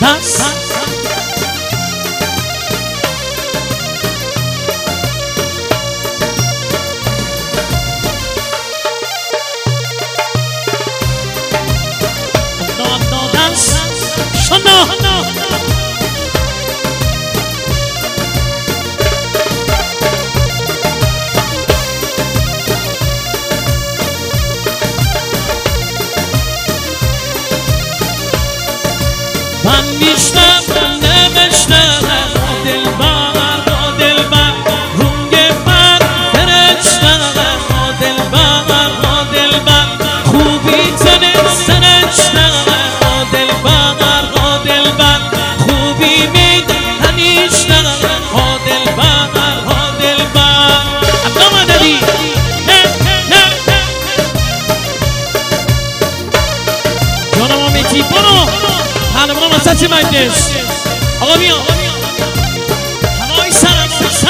دست من میشنم نوشتم دلبر روی من فرشتم دلبر خوبی تنشتم دلبر خوبی میدنیشتم دلبر عبدا مددی جانم آمیتی برو پهلوان وسط مجلس آقا بیا هوای سرم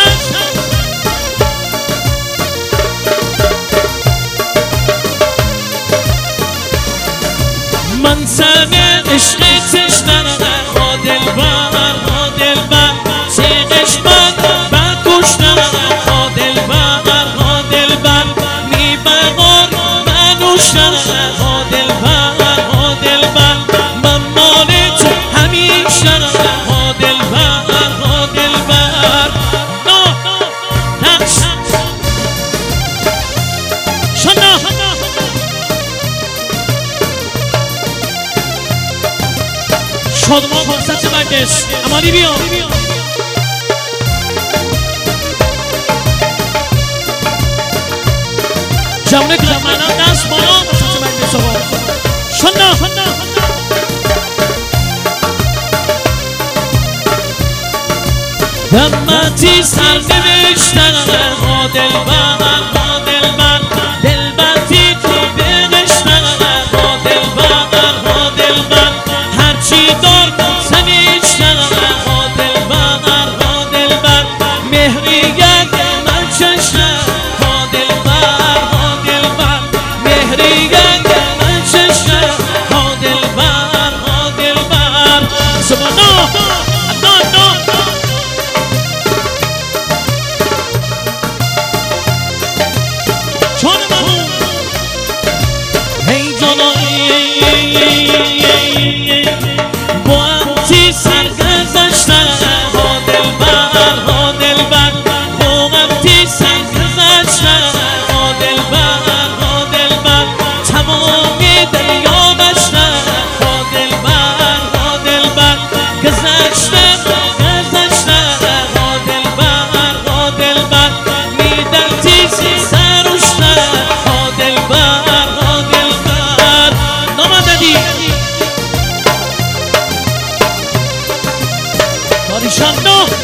من سر عشق تشنم دلبر سیغش من برکشتم دلبر میبغار منوشتم دلبر من مال تو همیشه دلبر نقش شنا شادمان فرصت مجلس امانی بیا جمعه کنم دست بالا فرصت مجلس آقا شنا دمتی سر نوشتن دلبر تیتی بنشتن دلبر هرچی دار سنیشتن دلبر مهریت من چشتن دلبر مهریت من چشتن دلبر سبحانه با همتی سرگذشتن دلبر با همتی سرگذشتن دلبر تمامی دریا بشتن دلبر گذشتن دلبر میدن تیزی سروشتن دلبر نامددی باریشان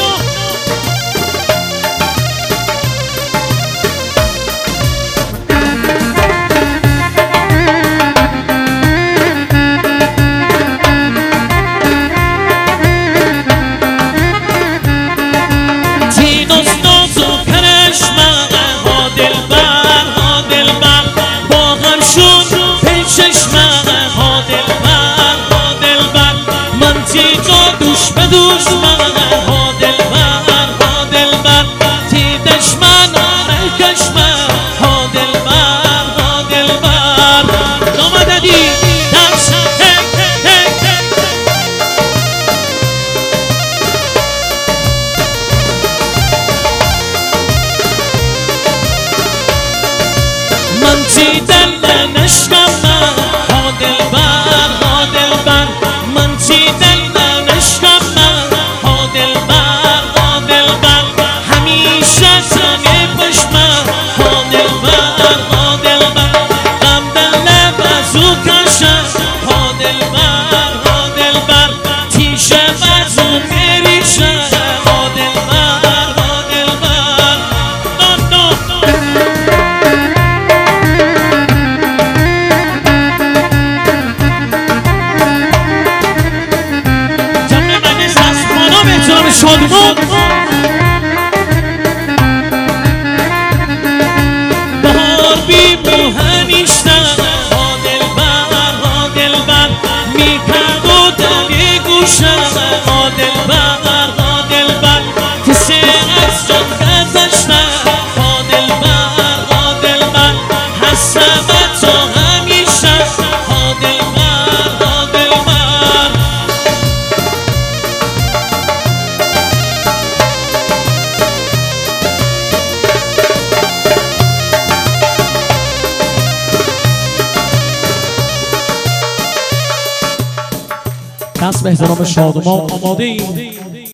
دوش به دوش دلبر تی دشمن کشمن دلبر نامددی دست من تی دل نشکم دلبر من تی دل همیشه سنگ پشمن دلبر غم دل بازو کشن دلبر تیشه بازو میریشن دلبر همیشه عادل بر عادل بر کسی از جان گذشته عادل بر هستم تو همیشه عادل بر دست به احترام شادمان آماده ایم.